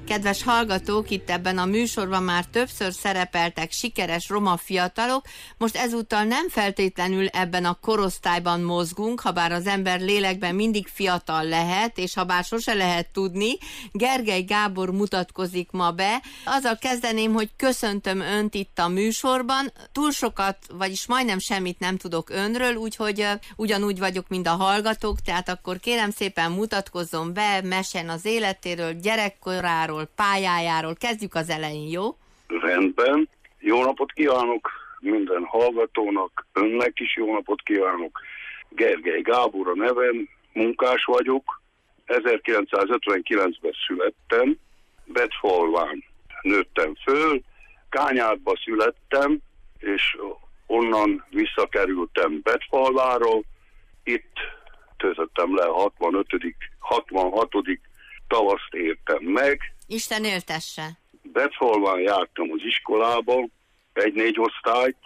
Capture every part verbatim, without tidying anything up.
Kedves hallgatók, itt ebben a műsorban már többször szerepeltek sikeres roma fiatalok, most ezúttal nem feltétlenül ebben a korosztályban mozgunk, habár az ember lélekben mindig fiatal lehet, és habár sose lehet tudni. Gergely Gábor mutatkozik ma be. Azzal kezdeném, hogy köszöntöm önt itt a műsorban. Túl sokat, vagyis majdnem semmit nem tudok önről, úgyhogy uh, ugyanúgy vagyok, mint a hallgatók, tehát akkor kérem szépen mutatkozzon be, meséljen az életéről, gyerekkoráról, pályájáról. Kezdjük az elején, jó? Rendben. Jó napot kívánok minden hallgatónak, önnek is jó napot kívánok. Gergely Gábor a nevem, munkás vagyok. ezerkilencszázötvenkilencben születtem, Betfalván nőttem föl, Kányádba születtem, és onnan visszakerültem Betfalvára. Itt töltöttem le a hatvanötödik hatvanhatodik tavaszt értem meg. Isten éltesse! Betfalván jártam az iskolába, egy-négy osztályt,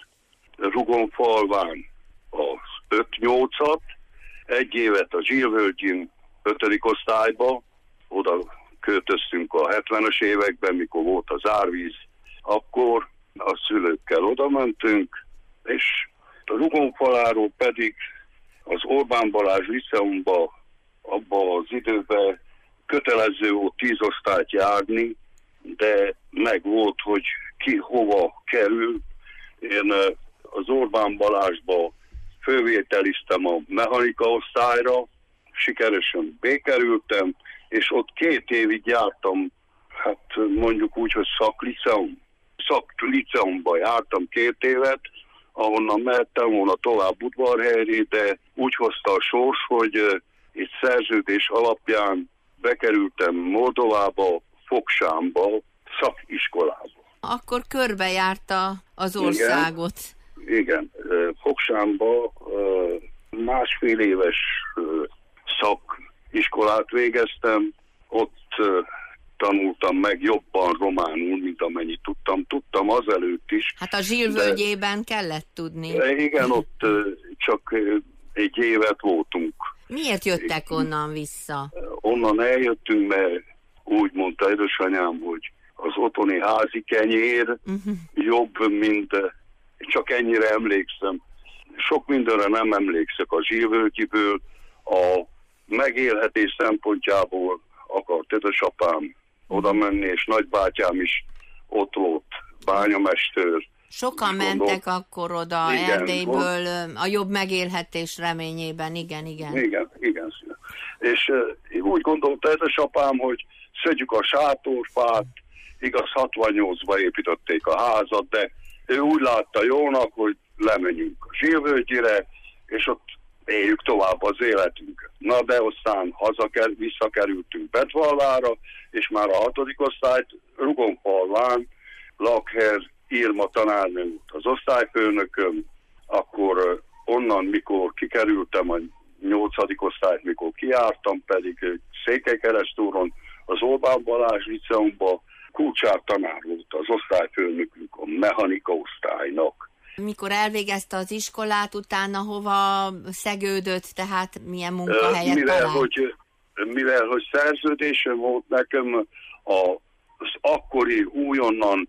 Rugonfalván az öt-nyolcat, egy évet a Zsilvölgyin ötödik osztályba, oda költöztünk a hetvenes években, mikor volt az árvíz, akkor a szülőkkel oda mentünk, és a Rugonfaláról pedig az Orbán Balázs Liceumba abban az időben kötelező volt tíz osztályt járni, de meg volt, hogy ki hova kerül. Én az Orbán Balázsba fölvételiztem a mechanika osztályra, sikeresen bekerültem, és ott két évig jártam, hát mondjuk úgy, hogy szakliceum. Szakliceumba jártam két évet, ahonnan mehettem volna tovább Udvarhelyre, de úgy hozta a sors, hogy egy szerződés alapján bekerültem Moldovába, Foksámba, szakiskolába. Akkor körbejárta az országot. Igen, igen. Foksámba másfél éves szakiskolát végeztem, ott tanultam meg jobban románul, mint amennyit tudtam. Tudtam azelőtt is. Hát a Zsilvölgyében de... kellett tudni. Igen, ott csak egy évet voltunk. Miért jöttek onnan vissza? Onnan eljöttünk, mert úgy mondta édesanyám, hogy az otthoni házi kenyér uh-huh. jobb, mint csak ennyire emlékszem. Sok mindenre nem emlékszek a Zsilvölgyiből. A megélhetés szempontjából akart édesapám oda menni, és nagybátyám is ott volt, bányamester. Sokan mentek akkor oda igen, Erdélyből a jobb megélhetés reményében, igen, igen. Igen, igen. És uh, úgy gondolta édesapám, hogy szedjük a sátorfát, igaz hatvannyolcban építették a házat, de ő úgy látta jónak, hogy lemenjünk a Zsilvölgyire, és ott éljük tovább az életünket. Na de aztán hazaker, visszakerültünk Betfalvára, és már a hatodik osztályt Rugonfalván Lakher Irma tanárnő volt az osztályfőnököm, akkor onnan, mikor kikerültem a nyolcadik osztályt, mikor kijártam, pedig Székelykeresztúron az Orbán Balázs Liceumba Kulcsár tanár volt az osztályfőnökünk a mechanika osztálynak. Mikor elvégezte az iskolát, utána hova szegődött, tehát milyen munkahelyet mivel, talált? Hogy, mivel, hogy szerződésem volt nekem, az akkori újonnan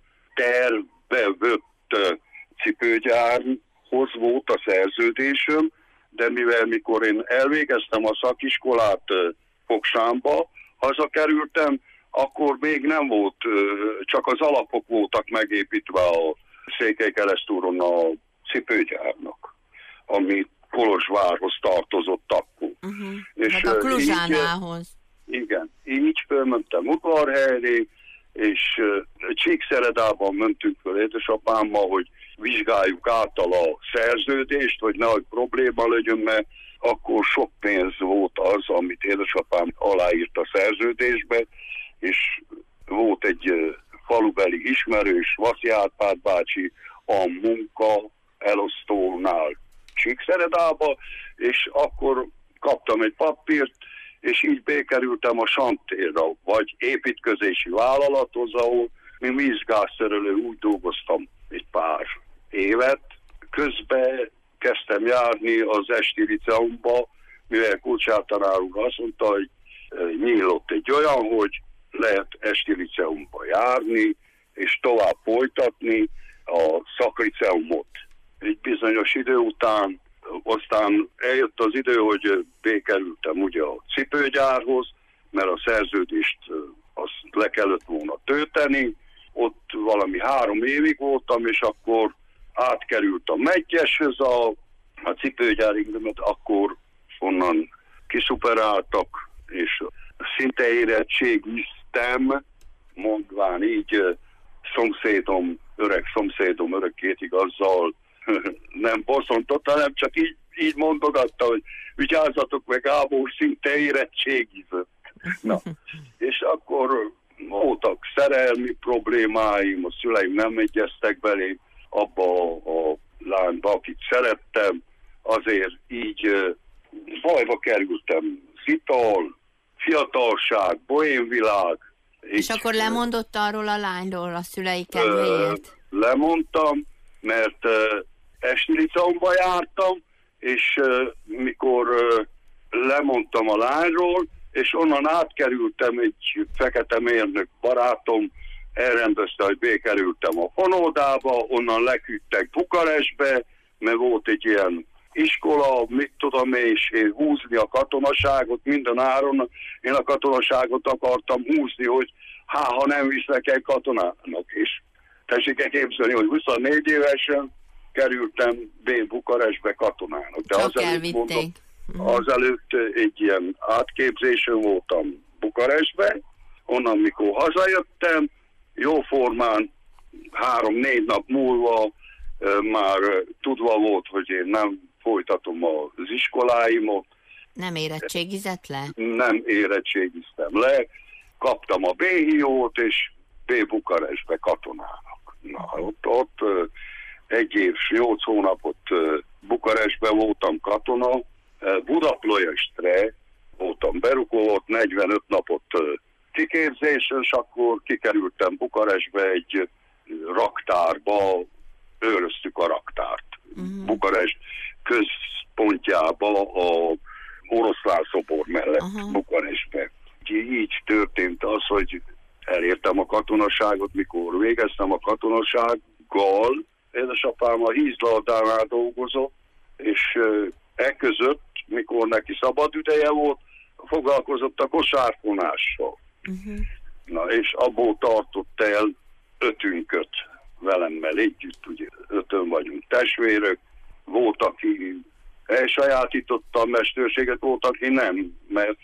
tervevött cipőgyárhoz volt a szerződésem, de mivel mikor én elvégeztem a szakiskolát Foksámba, hazakerültem, akkor még nem volt, csak az alapok voltak megépítve a Székelykeresztúron a cipőgyárnak, ami Kolozsvárhoz tartozott akkor. Uh-huh. És hát a Kluzsánához. Így, igen, így fölmentem Udvarhelyre, és Csíkszeredában mentünk föl édesapámmal, hogy vizsgáljuk által a szerződést, hogy nehogy probléma legyen, mert akkor sok pénz volt az, amit édesapám aláírt a szerződésbe, és volt egy falubeli ismerős, Vaszi Árpád bácsi a munka elosztónál Csíkszeredába, és akkor kaptam egy papírt, és így bekerültem a Santérra, vagy építkezési vállalathoz, ahol mi vízgázszerelő úgy dolgoztam egy pár évet. Közben kezdtem járni az esti liceumba, mivel Kulcsár tanár úr azt mondta, hogy nyílott egy olyan, hogy lehet esti liceumba járni, és tovább folytatni a szakliceumot. Egy bizonyos idő után, aztán eljött az idő, hogy bekerültem ugye a cipőgyárhoz, mert a szerződést azt le kellett volna tölteni. Ott valami három évig voltam, és akkor átkerült a Meggyeshez a, a cipőgyárinkat, akkor onnan kiszuperáltak, és szinte érettségiztem, mondván így szomszédom, öreg szomszédom örökkétig azzal nem bosszontott, hanem csak így, így mondogatta, hogy vigyázzatok meg, Gábor szinte érettségizett. Na, és akkor voltak szerelmi problémáim, a szüleim nem egyeztek belé abba a lányba, akit szerettem, azért így bajba kerültem. Ital, fiatalság, bohémvilág. És akkor lemondott arról a lányról a szülei kedvéért? Lemondtam, mert uh, esti liceumba jártam, és uh, mikor uh, lemondtam a lányról, és onnan átkerültem, egy fekete mérnök barátom elrendezte, hogy bekerültem a Fonódába, onnan leküldtek Bukarestbe, mert volt egy ilyen iskola, mit tudom én, és én húzni a katonaságot minden áron. Én a katonaságot akartam húzni, hogy há, ha nem visznek el katonának. És tessék képzelni, hogy huszonnégy évesen kerültem B Bukarestbe katonának. De azelőtt, mondom, azelőtt egy ilyen átképzésen voltam Bukarestbe, onnan mikor hazajöttem, jóformán három-négy nap múlva már tudva volt, hogy én nem folytatom az iskoláimot. Nem érettségizett le? Nem érettségiztem le. Kaptam a B-hiót, és B Bukarestbe katonának. Na, ott, ott egy év, nyolc hónapot Bukarestben voltam katona. Budaplojestre voltam berukó, ott negyvenöt napot kiképzésen, és akkor kikerültem Bukarestbe egy raktárba, őröztük a raktárt. Uh-huh. Bukarest központjába a oroszlán szobor mellett, uh-huh. Bukarestbe. Így történt az, hogy elértem a katonaságot, mikor végeztem a katonasággal. Édesapám a Hízlardánál dolgozott, és e között, mikor neki szabad ideje volt, foglalkozott a kosárfonással. Uh-huh. Na, és abból tartott el ötünköt velemmel együtt, ugye ötön vagyunk testvérök, volt, aki elsajátította a mesterséget, volt, aki nem, mert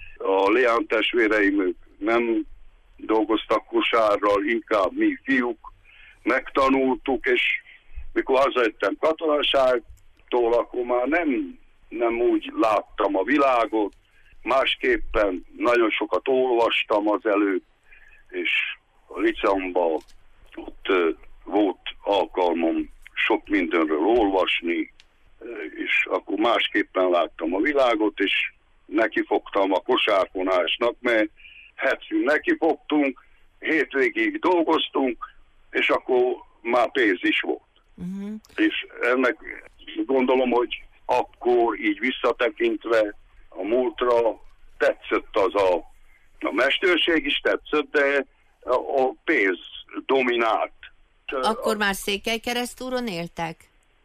a Leán testvéreim nem dolgoztak kosárral, inkább mi fiúk megtanultuk, és mikor hazajöttem katonaságtól, akkor már nem, nem úgy láttam a világot, másképpen nagyon sokat olvastam azelőtt, és a liceumban ott uh, volt alkalmam sok mindenről olvasni, uh, és akkor másképpen láttam a világot, és nekifogtam a kosárfonásnak, mert hetszünk nekifogtunk, hétvégig dolgoztunk, és akkor már pénz is volt. Uh-huh. És ennek gondolom, hogy akkor így visszatekintve a múltra tetszett az a, a mesterség is tetszett, de a, a pénz dominált. Akkor már Székelykeresztúron éltek?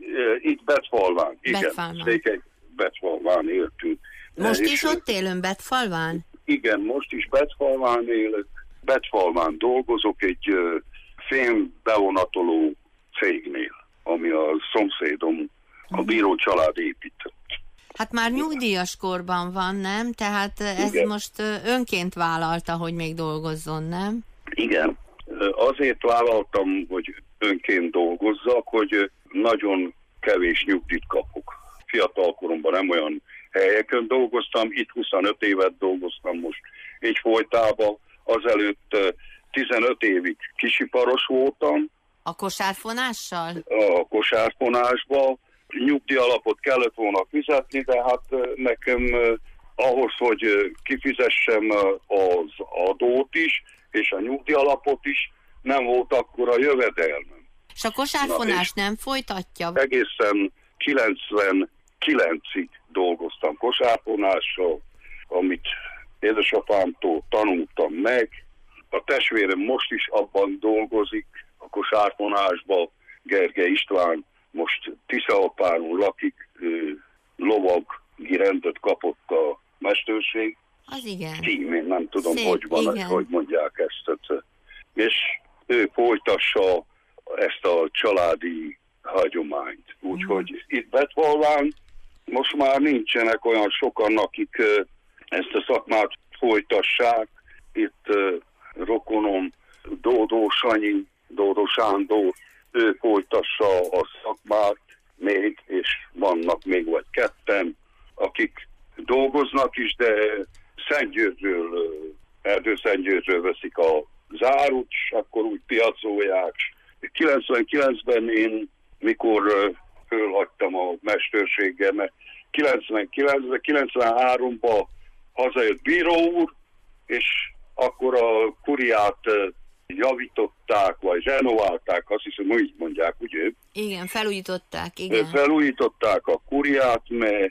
Itt Betfalván, igen. Betfalván. Székely Betfalván éltünk. Most is ott élünk Betfalván? Igen, most is Betfalván élek. Betfalván dolgozok egy uh, fém bevonatoló cégnél, ami a szomszédom, a bíró család épített. Hát már nyugdíjas korban van, nem? Tehát ez igen. Most önként vállalta, hogy még dolgozzon, nem? Igen. Azért vállaltam, hogy önként dolgozzak, hogy nagyon kevés nyugdíjat kapok. Fiatal koromban nem olyan helyeken dolgoztam, itt huszonöt évet dolgoztam most így folytában. Azelőtt tizenöt évig kisiparos voltam. A kosárfonással? A kosárfonásban. Nyugdíjalapot kellett volna fizetni, de hát nekem ahhoz, hogy kifizessem az adót is, és a nyugdíjalapot is, nem volt akkora jövedelmem. És a kosárfonás nem folytatja? Egészen kilencvenkilencig dolgoztam kosárfonással, amit édesapámtól tanultam meg, a testvérem most is abban dolgozik, a kosárfonásban, Gergely István most Tiszaapáron lakik, lovagi rendet kapott a mesterség. Az igen. Címén, nem tudom, Szép, hogy van, igen. hogy mondják ezt. És ő folytassa ezt a családi hagyományt. Úgyhogy mm. itt Betfalván most már nincsenek olyan sokan, akik ezt a szakmát folytassák. Itt rokonom Dódó Sanyi, Dódó Sándor, ő folytassa a szakmát még, és vannak még vagy ketten, akik dolgoznak is, de Szentgyőrről, Erdőszentgyőrről veszik a zárut, és akkor úgy piacolják. kilencvenkilencben én, mikor fölhagytam a mesterségemet, kilencvenkilencben, kilencvenháromban hazajött bíró úr, és akkor a kuriát javították, vagy renoválták, azt hiszem, hogy így mondják, ugye? Igen, felújították, igen. Felújították a kuriát, mert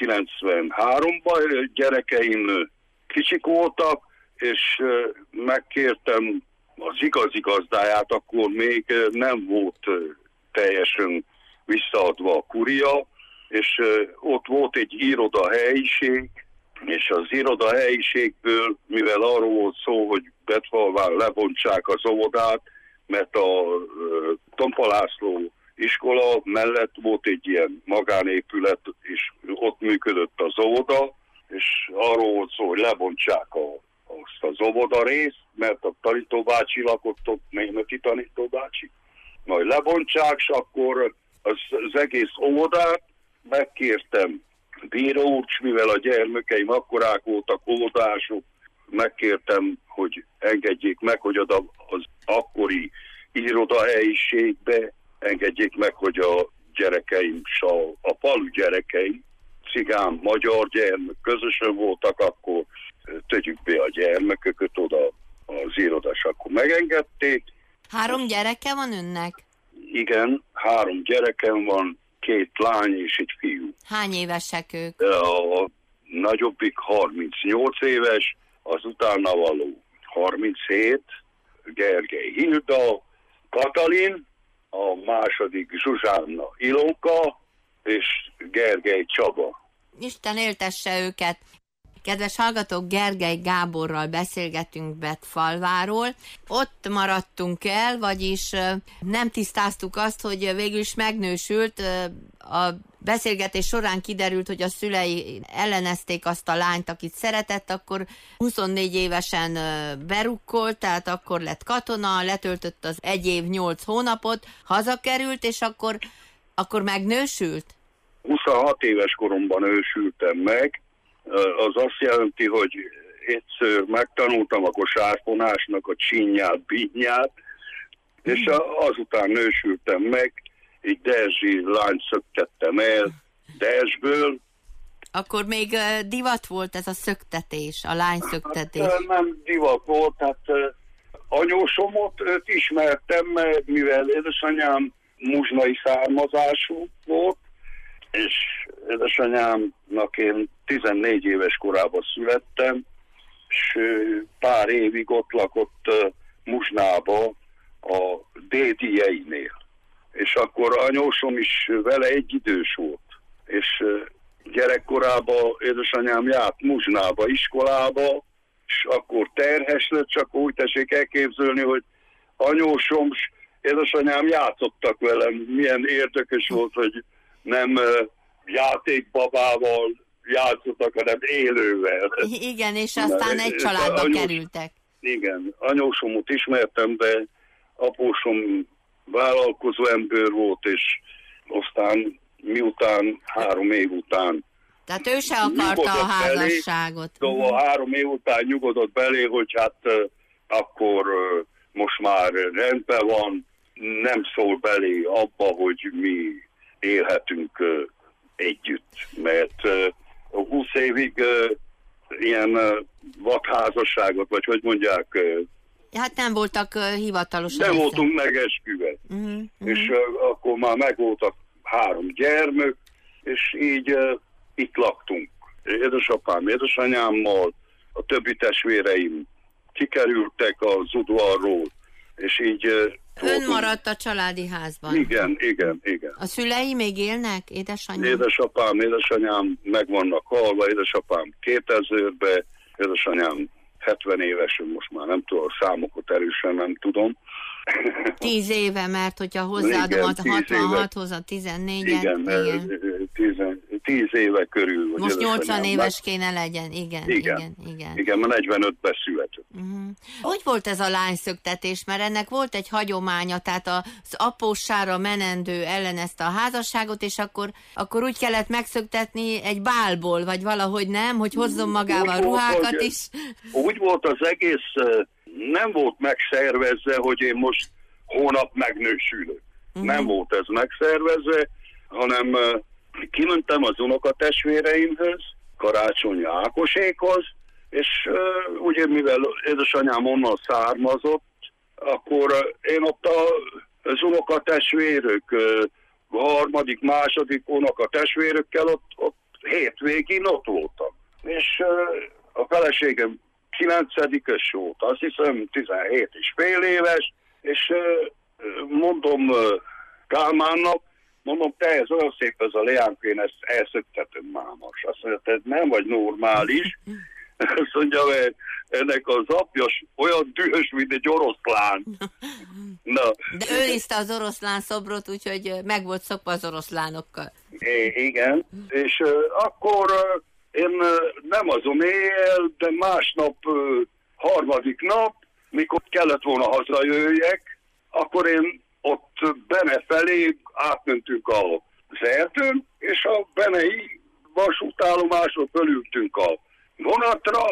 kilencvenháromban gyerekeim kicsik voltak, és megkértem az igazi gazdáját, akkor még nem volt teljesen visszaadva a kuria, és ott volt egy irodahelyiség, és az irodahelyiségből, mivel arról volt szó, hogy Betfalván lebontsák az óvodát, mert a Tompa László iskola mellett volt egy ilyen magánépület, és ott működött az óvoda, és arról volt szó, hogy lebontsák a, azt az óvoda részt, mert a tanítóbácsi lakott ott, németi tanítóbácsi. Majd lebontsák, és akkor az, az egész óvodát megkértem bíró úr, mivel a gyermekeim akkorák voltak, óvodások, megkértem, hogy engedjék meg, hogy oda az akkori irodahelyiségbe engedjék meg, hogy a gyerekeim, a, a falu gyerekei, cigán, magyar gyermek közösen voltak, akkor tegyük be a gyermeköket oda az irodás, akkor megengedték. Három gyereke van önnek? Igen, három gyerekem van, két lány és egy fiú. Hány évesek ők? A nagyobbik harmincnyolc éves, az utána való harminchét, Gergely Hilda, Katalin, a második Zsuzsánna Ilonka, és Gergely Csaba. Isten éltesse őket! Kedves hallgatók, Gergely Gáborral beszélgetünk Betfalváról. Ott maradtunk el, vagyis nem tisztáztuk azt, hogy végül is megnősült. A beszélgetés során kiderült, hogy a szülei ellenezték azt a lányt, akit szeretett, akkor huszonnégy évesen berukkolt, tehát akkor lett katona, letöltött az egy év nyolc hónapot, hazakerült, és akkor, akkor megnősült? huszonhat éves koromban ősültem meg. Az azt jelenti, hogy egyszer megtanultam a kosárfonásnak a csinyát, bínyát, és azután nősültem meg, egy derzsi lányt szöktettem el Derzsből. Akkor még divat volt ez a szöktetés, a lány szöktetés? Hát, nem divat volt, hát anyósomot őt ismertem, mivel édesanyám muzsnai származású volt, és édesanyámnak én tizennégy éves korában születtem, és pár évig ott lakott Muzsnába a dédijeinél. És akkor anyósom is vele egy idős volt. És gyerekkorában édesanyám járt Muzsnába iskolába, és akkor terhes lett, csak úgy tessék elképzelni, hogy anyósom és édesanyám játszottak velem. Milyen érdekes volt, hogy nem játékbabával játszottak, hanem élővel. Igen, és aztán egy családba anyós, kerültek. Igen, anyósomot ismertem, de apósom vállalkozó ember volt, és aztán miután három év után tehát ő se akarta a házasságot. Belé, szóval három év után nyugodott belé, hogy hát akkor most már rendben van, nem szól belé abba, hogy mi élhetünk uh, együtt, mert uh, húsz évig uh, ilyen uh, vadházasságot, vagy hogy mondják... Uh, hát nem voltak uh, hivatalosan. Nem össze. Voltunk megesküve. Uh-huh, uh-huh. És uh, akkor már megvoltak három gyermek, és így uh, itt laktunk. Édesapám, édesanyámmal, a többi testvéreim kikerültek az udvarról, és így... Ön maradt a családi házban? Igen, igen, igen. A szülei még élnek, édesanyám? Édesapám, édesanyám meg vannak halva, édesapám kétezerben, édesanyám hetven éves, most már nem tudom, a számokat erősen nem tudom. Tíz éve, mert hogyha hozzáadom a hatvanhathoz a tizennégyet. Igen, igen. Tíz, tíz éve körül. Most nyolcvan éves kéne legyen, igen, igen, igen. Igen, igen mert negyvenötben született. Uh-huh. Hogy volt ez a lányszöktetés? Mert ennek volt egy hagyománya, tehát az apóssára menendő ellenezte a házasságot, és akkor, akkor úgy kellett megszöktetni egy bálból, vagy valahogy nem, hogy hozzon magával úgy ruhákat volt, is. Úgy volt az egész, nem volt megszervezve, hogy én most hónap megnősülök. Uh-huh. Nem volt ez megszervezve, hanem kimentem az unokatestvéreimhöz, Karácsonyi Ákosékhoz, és uh, ugye mivel édesanyám onnan származott, akkor én ott a, az unokatestvérök, uh, harmadik, második unokatestvérökkel ott, ott hétvégén ott voltam. És uh, a feleségem kilencedikes volt, azt hiszem tizenhét és fél éves, és uh, mondom uh, Kálmánnak, mondom, te ez olyan szép ez a leánk, én ezt elszöktetem mámas. Azt mondja, te nem vagy normális. Azt mondja, mert ennek az apja olyan dühös, mint egy oroszlán. Na. De ő nézte az oroszlán szobrot, úgyhogy meg volt szokva az oroszlánokkal. É, igen, és uh, akkor uh, én uh, nem azon éjjel, de másnap, uh, harmadik nap, mikor kellett volna hazajöjjek, akkor én ott Bene felé átmentünk az erdőn, és a benei vasútállomásról fölültünk a vonatra,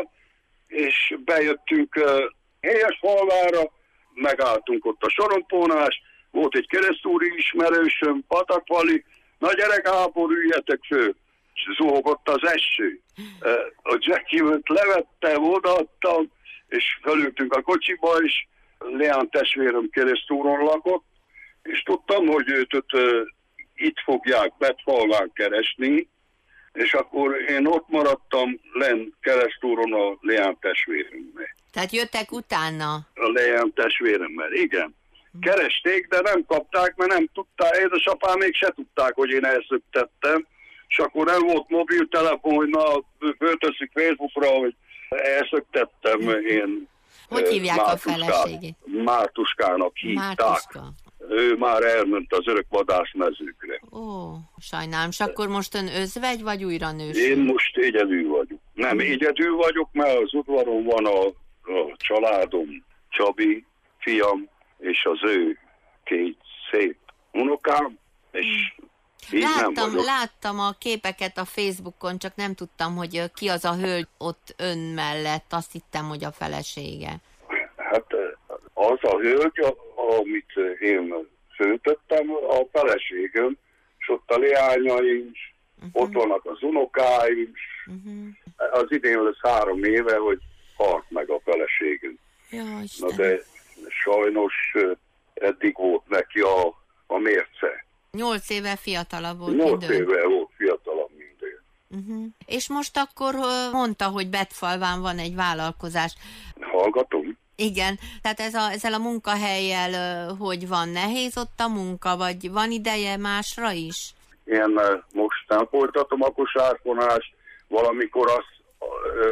és bejöttünk uh, Héjesfalvára, megálltunk ott a sorompónás, volt egy keresztúri ismerősöm, Patakvali, na gyerek, Gábor, üljetek föl, és zuhogott az eső. Uh, a Jackie-ment levettem, odaadtam, és fölültünk a kocsiba, és Leán testvérem keresztúron lakott, és tudtam, hogy őt ott, uh, itt fogják Betfalván keresni, és akkor én ott maradtam len keresztúron a Leán testvéremmel. Tehát jöttek utána? A Leán testvéremmel, igen. Keresték, de nem kapták, mert nem tudták, édesapám még se tudták, hogy én elszöktettem, és akkor nem volt mobiltelefon, hogy na, fölteszik Facebookra, hogy elszöktettem én. Hogy hívják Mártuskát, a feleségét? Mártuskának hívták. Mártuska. Ő már elment az örök vadászmezőkre. Ó, sajnálom. És akkor most ön özvegy, vagy újra nősül? Én most egyedül vagyok. Nem, hmm. egyedül vagyok, mert az udvaron van a, a családom, Csabi, fiam, és az ő két szép unokám, és hmm. láttam, láttam a képeket a Facebookon, csak nem tudtam, hogy ki az a hölgy ott ön mellett. Azt hittem, hogy a felesége. Hát az a hölgy, amit én föltöttem, a feleségem, és ott a leányaim, uh-huh. ott vannak az unokáim, uh-huh. az idén lesz három éve, hogy halt meg a feleségem. Ja, Na de sajnos eddig volt neki a, a mérce. Nyolc éve fiatalabb volt Nyolc minden. éve volt fiatalabb minden. Uh-huh. És most akkor mondta, hogy Betfalván van egy vállalkozás. Hallgatom. Igen, tehát ez a, ezzel a munkahellyel, hogy van nehéz ott a munka, vagy van ideje másra is? Én most nem folytatom a kosárfonást, valamikor azt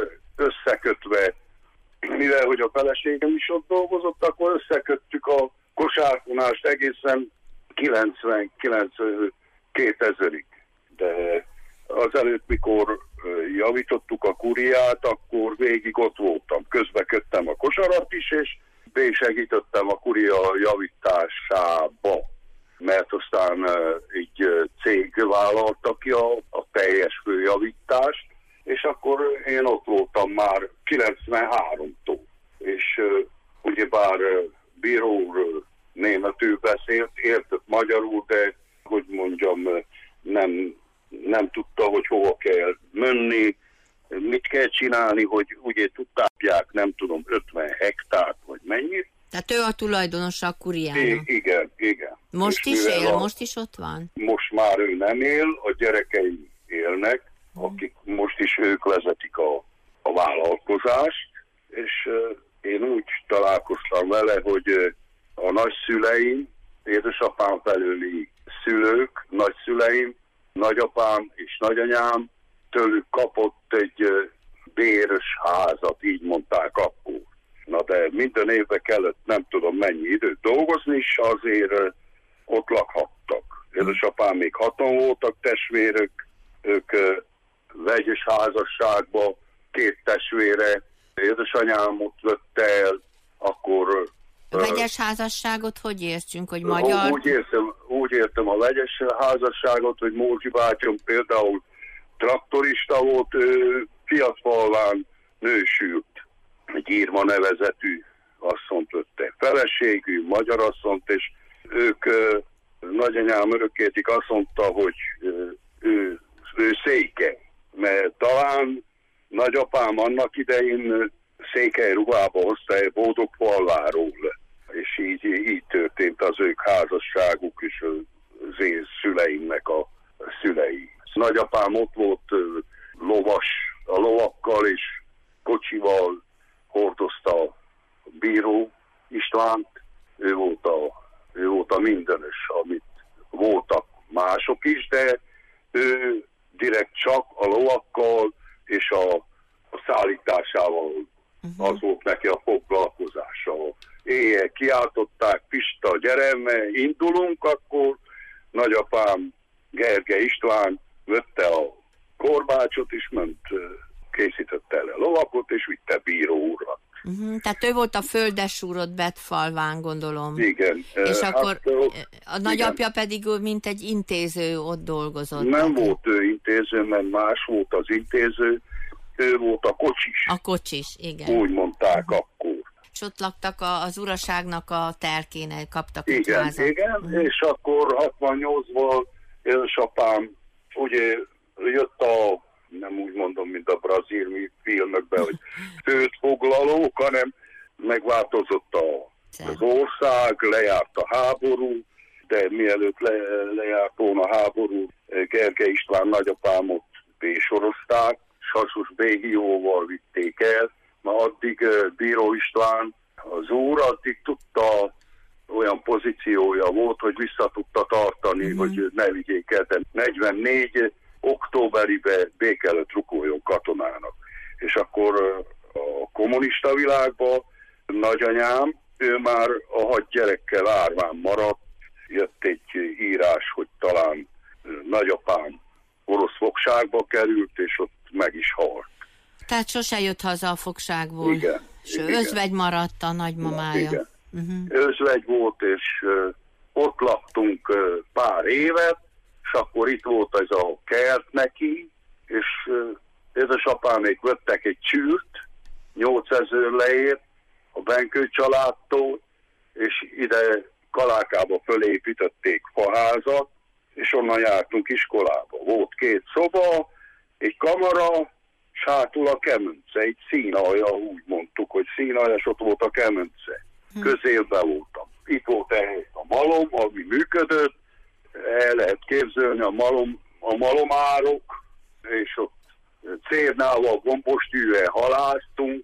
összekötve, mivel hogy a feleségem is ott dolgozott, akkor összeköttük a kosárfonást egészen kilencvenkilenc kétezerig. De azelőtt, mikor javítottuk a kuriát, akkor végig ott voltam. Közbe köttem a kosarat is, és besegítettem a kuria javításába. Mert aztán egy cég vállalta ki a, a teljes főjavítást, és akkor én ott voltam már kilencvenháromtól. És ugyebár bíró németül beszélt, értett magyarul, de hogy mondjam, nem, nem tudta, hogy hova kell menni, mit kell csinálni, hogy ugye tudták, nem tudom, ötven hektárt, vagy mennyit. Tehát ő a tulajdonosa a kuriának. I- igen, igen. Most és is él, a, most is ott van? Most már ő nem él, a gyerekei élnek, hmm. akik most is ők vezetik a, a vállalkozást, és uh, én én úgy találkoztam vele, hogy a nagyszüleim, édesapám felőli szülők, nagyszüleim, nagyapám és nagyanyám tőlük kapott egy béres házat, így mondták akkor. Na de minden évben kellett nem tudom mennyi időt dolgozni, és azért ott lakhattak. Édesapám még hatan voltak testvérek, ők vegyes házasságban, két testvére, édesanyám ott vette el, akkor... Vegyes házasságot hogy értsünk, hogy magyar? Úgy értem, úgy értem a vegyes házasságot, hogy Mózsi bátyom például traktorista volt, ő Fiatfalván nősült. Egy Írma nevezetű asszont vette feleségű, magyar asszont, és ők, nagyanyám örökkétik azt mondta, hogy ő, ő székely, mert talán nagyapám annak idején székely ruhába hozta el Boldogfalváról, és így, így történt az ők házasságuk és az én szüleimnek a szülei. Nagyapám ott volt lovas, a lovakkal és kocsival hordozta a bíró Istvánt, ő volt a, ő volt a mindenös, amit voltak mások is, de ő direkt csak a lovakkal és a, a szállításával uh-huh. az volt neki a foglalkozása. Éjjel kiáltották, Pista, gyere, mert indulunk, akkor nagyapám Gerge István vette a korbácsot, és ment, készítette el a lovakot, és vitte bíró úrra. Uh-huh. Tehát ő volt a földesúrod Betfalván, gondolom. Igen. És hát, akkor ott, a nagyapja igen. pedig mint egy intéző ott dolgozott. Nem neki. Volt ő intéző, mert más volt az intéző, ő volt a kocsis. A kocsis, igen. Úgy mondták uh-huh. akkor. És ott laktak a, az uraságnak a terkénél, kaptak egy igen, házat. Igen, uh-huh. és akkor hatvannyolcban édesapám ugye jött a, nem úgy mondom, mint a brazil filmekben, hogy főt foglalók, hanem megváltozott a, az ország, lejárt a háború, de mielőtt le, lejárt volna a háború, Gerge István nagyapámot bésorozták, Sassos Bégióval vitték el, ma addig Bíró István, az úr addig tudta, olyan pozíciója volt, hogy vissza tudta tartani, mm-hmm. hogy ne vigyék el, de negyvennégy októberibe be kellett rukoljon katonának. És akkor a kommunista világban nagyanyám, ő már a hat gyerekkel árván maradt, jött egy írás, hogy talán nagyapám orosz fogságba került, és ott meg is halt. Tehát sose jött haza a fogságból. Igen. És özvegy maradt a nagymamája. Igen. Uh-huh. Özvegy volt, és uh, ott laktunk uh, pár évet, és akkor itt volt ez a kert neki, és uh, édesapámék vettek egy csűrt, nyolcezer leért a Benkő családtól, és ide Kalákába fölépítették faházat, és onnan jártunk iskolába. Volt két szoba, egy kamara, és hátul a kemence, egy színalja, úgy mondtuk, hogy színalja, és ott volt a kemence. Közélben voltam. Itt volt ehhez a malom, ami működött, el lehet képzelni a malom, a malomárok, és ott cérnával, gombostűvel haláztunk,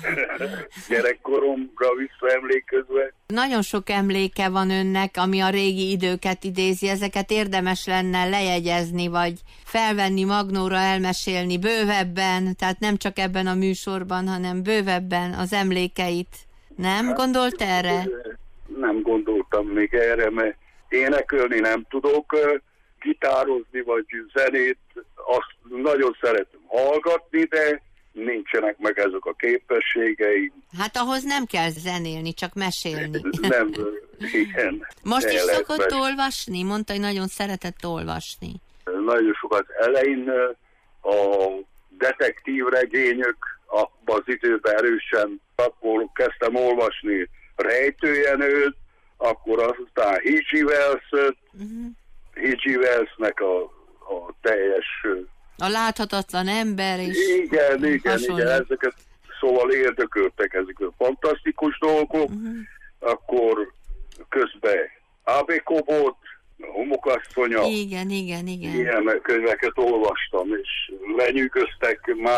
gyerekkoromra visszaemlékezve. Nagyon sok emléke van önnek, ami a régi időket idézi, ezeket érdemes lenne lejegyezni, vagy felvenni magnóra, elmesélni bővebben, tehát nem csak ebben a műsorban, hanem bővebben az emlékeit. Nem hát, gondolt erre? Nem gondoltam még erre, mert énekelni nem tudok, gitározni vagy zenét, azt nagyon szeretem hallgatni, de nincsenek meg ezek a képességeim. Hát ahhoz nem kell zenélni, csak mesélni. Nem, igen. Most is szokott mes- olvasni? Mondta, hogy nagyon szeretett olvasni. Nagyon sokat. Elején a detektív regények abban az időben erősen, akkor kezdtem olvasni Rejtőjenőt, akkor aztán H G Wells-öt, uh-huh. H G Wells-nek a, a teljes... A láthatatlan ember és igen, igen, igen, ezeket szóval érdeköltek ezek a fantasztikus dolgok, uh-huh. Akkor közben á bé Kobot, a Homokasszonya, igen, igen, igen. Ilyen könyveket olvastam, és lenyűgöztek már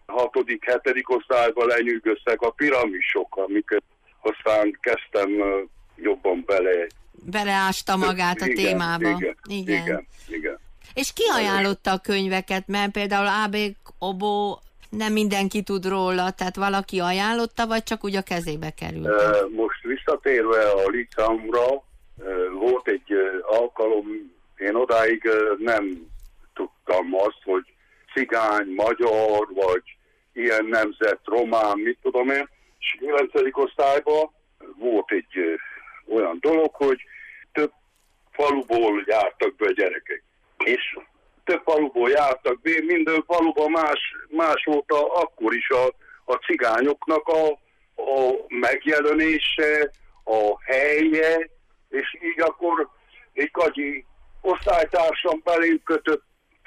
hatodik, hetedik osztályban lenyűgöztek a piramisok, amiket aztán kezdtem jobban bele. Beleásta magát a igen, témába. Igen, igen. igen, igen. És ki ajánlotta a könyveket? Mert például á bé Obó nem mindenki tud róla, tehát valaki ajánlotta, vagy csak úgy a kezébe került? Most visszatérve a liceumra, volt egy alkalom, én odáig nem tudtam azt, hogy cigány, magyar, vagy ilyen nemzet, román, mit tudom én, és kilencedik osztályban volt egy olyan dolog, hogy több faluból jártak be a gyerekek. És több faluból jártak be, minden faluban más, más volt a, akkor is a, a cigányoknak a, a megjelenése, a helye, és így akkor egy gagyi osztálytársam belém kötött,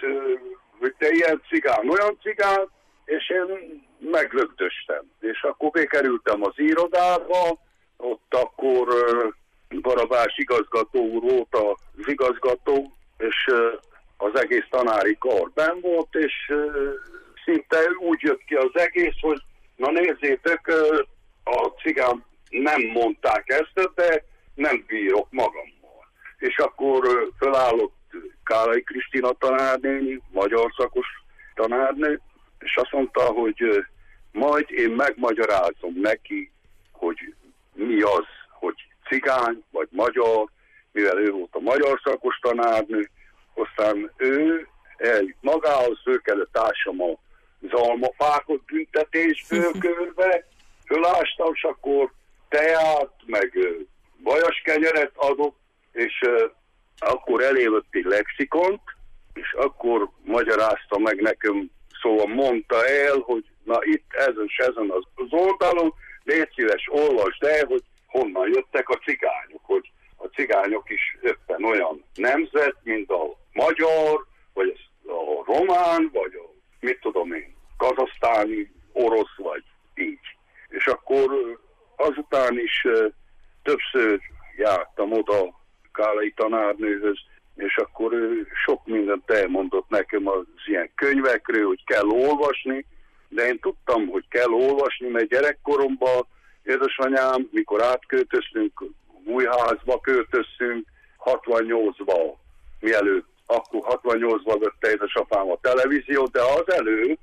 hogy te ilyen cigán, olyan cigán, és én meglögdöstem. És akkor bekerültem az irodába, ott akkor Barabás igazgató úr volt az igazgató, és az egész tanári kar benn volt, és szinte úgy jött ki az egész, hogy na nézzétek, a cigán nem mondták ezt, de nem bírok magammal. És akkor fölállott Kálai Krisztina tanárnéni, magyar szakos tanárnő, és azt mondta, hogy majd én megmagyarázom neki, hogy mi az, hogy cigány vagy magyar, mivel ő volt a magyar szakos tanárnő, aztán ő eljött magához, ő kellett ássam az almafákot büntetésből körbe, fölástam, és akkor teát, meg vajas kenyeret adott, és uh, akkor elévett egy lexikont, és akkor magyarázta meg nekem, szóval mondta el, hogy na itt ezen és ezen az oldalon, légy szíves, olvasd el, hogy honnan jöttek a cigányok, hogy a cigányok is éppen olyan nemzet, mint a magyar, vagy a román, vagy a, mit tudom én, kazahsztáni, orosz, vagy így. És akkor azután is uh, többször jártam oda Kálai tanárnőhöz, és akkor ő sok mindent elmondott nekem az ilyen könyvekről, hogy kell olvasni, de én tudtam, hogy kell olvasni, mert gyerekkoromban édesanyám, mikor átköltöztünk, új házba költöztünk, hatvannyolcban, mielőtt, akkor hatvannyolcban vette édesapám a televíziót, de az előtt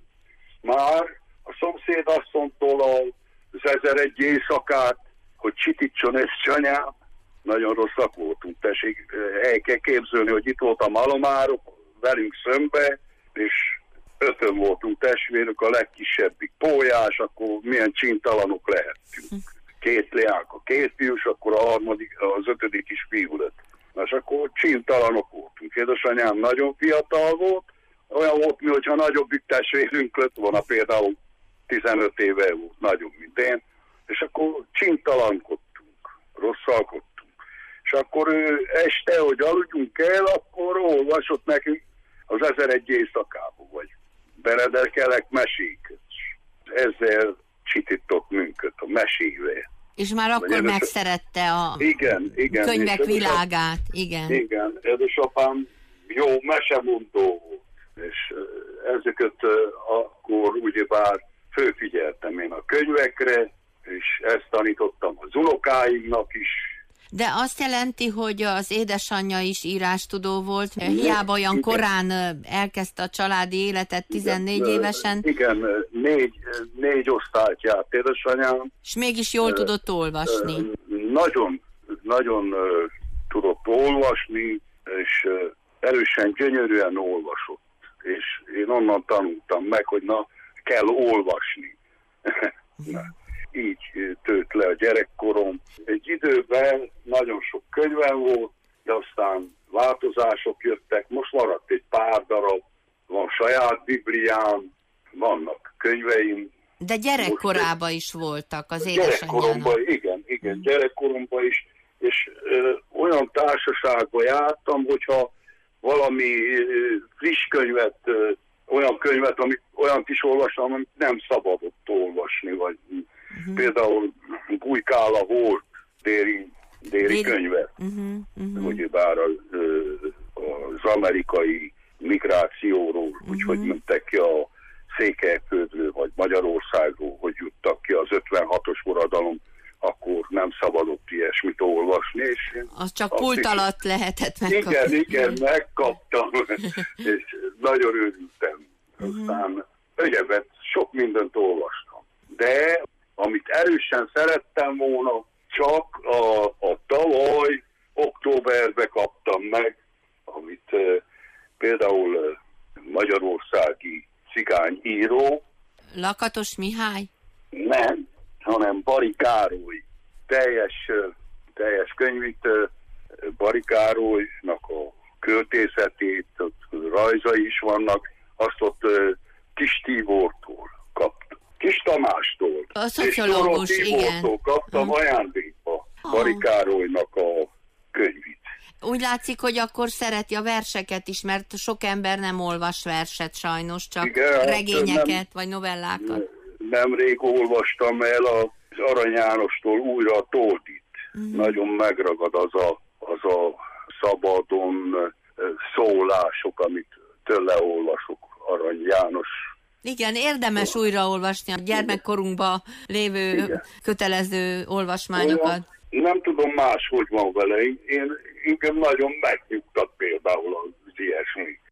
már a szomszédasszonytól az ezeregy éjszakát, hogy csitítson ezt anyám, nagyon rosszak voltunk, tessék, el kell képzelni, hogy itt volt a malomárok velünk szembe, és ötön voltunk testvérek, a legkisebbik Pólyás, akkor milyen csintalanok lehettünk. Két leánka, két fiús, akkor a harmadik, az ötödik is fiú lett. És akkor csintalanok voltunk. Édesanyám nagyon fiatal volt, olyan volt, mi, hogyha nagyobbik testvérünk lett volna, például tizenöt éve volt, nagyobb, mint én, és akkor csintalankodtunk, rosszalkodtunk. És akkor ő este, hogy aludjunk el, akkor olvasott nekünk az ezeregy éjszakában, vagy beredelkelek meséket. Ezzel csitított minket a mesével. És már akkor vagy megszerette a igen, igen, könyvek világát. Igen, igen. Édesapám jó mesemondó volt, és ezeket akkor ugyebár fölfigyeltem én a könyvekre, és ezt tanítottam az unokáimnak is. De azt jelenti, hogy az édesanyja is írástudó volt, hiába olyan igen. korán elkezdte a családi életet, tizennégy igen, évesen. Igen, négy, négy osztályt járt édesanyám. És mégis jól tudott olvasni. Nagyon, nagyon tudott olvasni, és erősen, gyönyörűen olvasott. És én onnan tanultam meg, hogy na, kell olvasni. Na. Így tört le a gyerekkorom. Egy időben nagyon sok könyvem volt, de aztán változások jöttek. Most maradt egy pár darab, van saját bibliám, vannak könyveim. De gyerekkorában is voltak az édesanyjának. Gyerekkoromban, igen, igen, gyerekkoromban is. És ö, olyan társaságban jártam, hogyha valami ö, friss könyvet, ö, olyan könyvet, amit olyan is olvastam, amit nem szabadott olvasni, vagy Uh-huh. például Bújkála volt déli, déli, déli könyve, uh-huh. Uh-huh. ugyebár az, az amerikai migrációról, uh-huh. úgyhogy mentek ki a Székelyföldről vagy Magyarországról, hogy juttak ki az ötvenhatos forradalom, akkor nem szabadott ilyesmit olvasni. És az csak pult alatt lehetett megkapni. Igen, igen, megkaptam, és nagyon örültem. Aztán egyebet sok mindent olvastam. De amit erősen szerettem volna, csak a, a tavaly októberben kaptam meg, amit uh, például uh, magyarországi cigányíró. Lakatos Mihály? Nem, hanem Bari Károly. Teljes, uh, teljes könyvit uh, Bari Károlynak a költészetét, ott rajzai is vannak, azt ott uh, Kis Tibortól kaptam. Kis Tamástól. A szociológus, igen. kaptam hmm. ajándékba Bari Károlynak a könyvét. Úgy látszik, hogy akkor szereti a verseket is, mert sok ember nem olvas verset sajnos, csak igen, regényeket nem, vagy novellákat. Nemrég olvastam el az Arany Jánostól újra a Toldit. Hmm. Nagyon megragad az a, az a szabadon szólások, amit tőle olvasok, Arany János. Igen, érdemes újraolvasni a gyermekkorunkban lévő igen. kötelező olvasmányokat. Olyan, nem tudom máshogy van vele, én inkább nagyon megnyugtat például az ilyesmi.